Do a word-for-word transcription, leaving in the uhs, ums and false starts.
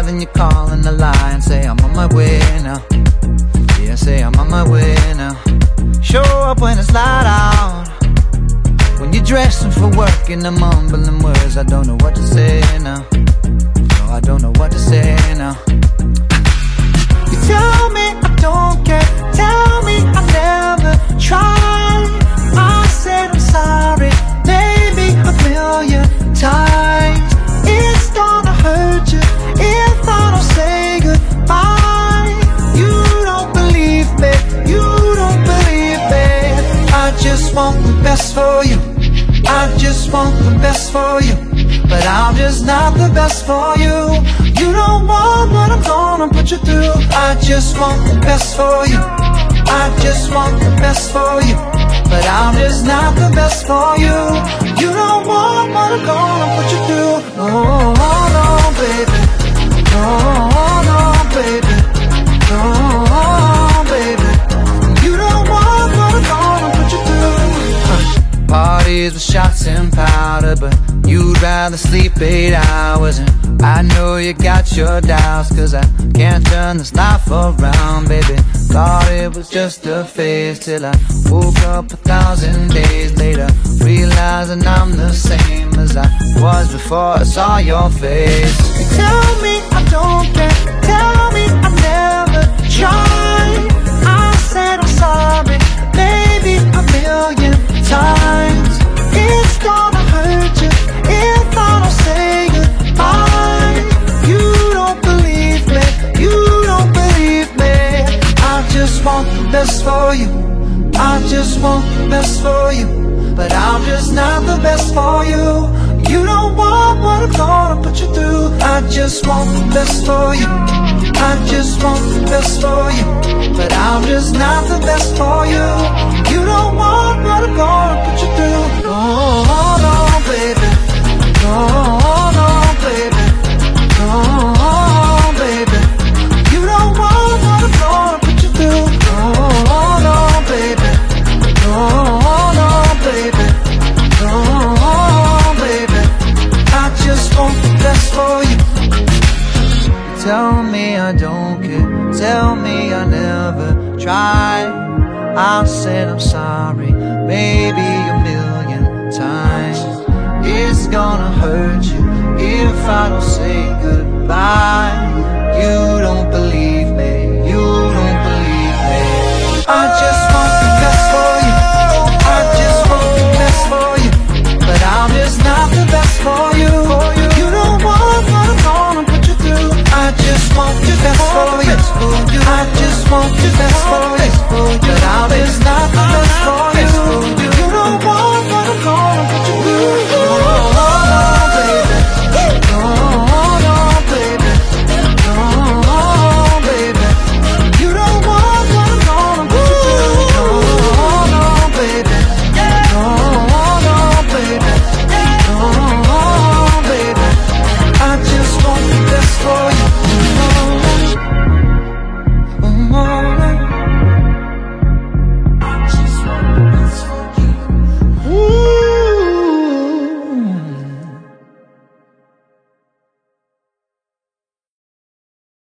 then you call and a lie and say I'm on my way now. Yeah, say I'm on my way now. Show up when it's light out, when you're dressing for work and I'm mumbling words. I don't know what to say now. No, I don't know what to say now. You tell me I don't care, tell me I never tried. I said I'm sorry, maybe a million times. It's gonna hurt you if I don't say goodbye. You don't believe me, you don't believe me. I just want the best for you, I just want the best for you, but I'm just not the best for you. You don't want what I'm gonna put you through. I just want the best for you, I just want the best for you, but I'm just not the best for you. You don't want what I'm gonna put you through. No, no, baby. No, no, baby. No, baby. You don't want what I'm gonna put you through. Huh. Parties with shots and powder, but you'd rather sleep eight hours. And I know you got your doubts, cause I can't turn this life around, baby. Thought it was just a phase, till I woke up a thousand days later, realizing I'm the same as I was before I saw your face. You tell me I don't care, tell me I never tried. I said I'm sorry, maybe a million times. It's gonna hurt you if I don't say goodbye. You don't believe me, you don't believe me. I just want the best for you, I just want the best for you, but I'm just not the best for you. You don't want what I'm gonna put you through. I just want the best for you, I just want the best for you, but I'm just not the best for you. You don't want what I'm gonna put you through. No, no, baby. No, no, baby. No, baby. You don't want what I'm gonna put you through. No, no, baby. No, no, baby. No, baby. I just want the best for you. Tell me I don't care, tell me I never tried. I said I'm sorry, maybe a million times. It's gonna hurt you if I don't say goodbye. You